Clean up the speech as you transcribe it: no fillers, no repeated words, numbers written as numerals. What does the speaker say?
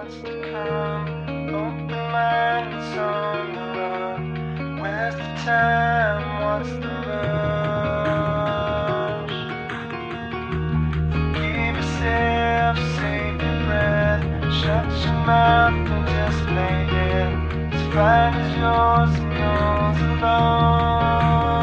what's to come. Open minded's on the run. Where's the time? What's the rush? Give yourself, save your breath. Shut your mouth and just lay dead. As fine as yours and yours alone.